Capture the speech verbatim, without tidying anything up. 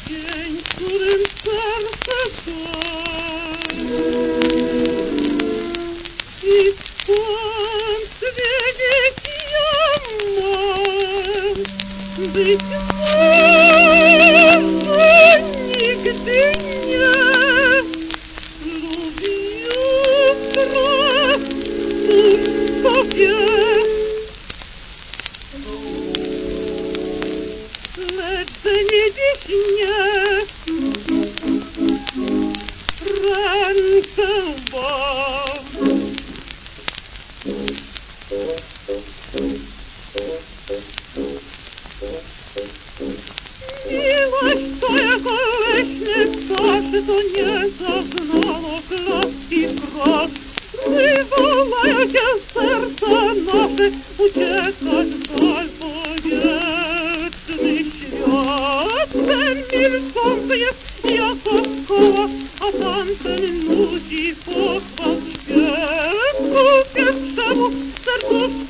dzień, w którym serce pali. I skąd wiedzieć ja mam, być może nigdy nie lubi jutra, cóż to wie. Lecz nie dziś nie, rękę wam. Miłość to jako leśne ptaszy, to nie zaznało klaski wraz. Wywołają się serca nasze, uciekać w dal powietrzny świat. Ten milczący jest jako koła, a tamten nudzi pochwał śpiew. Ku pierwszemu sercu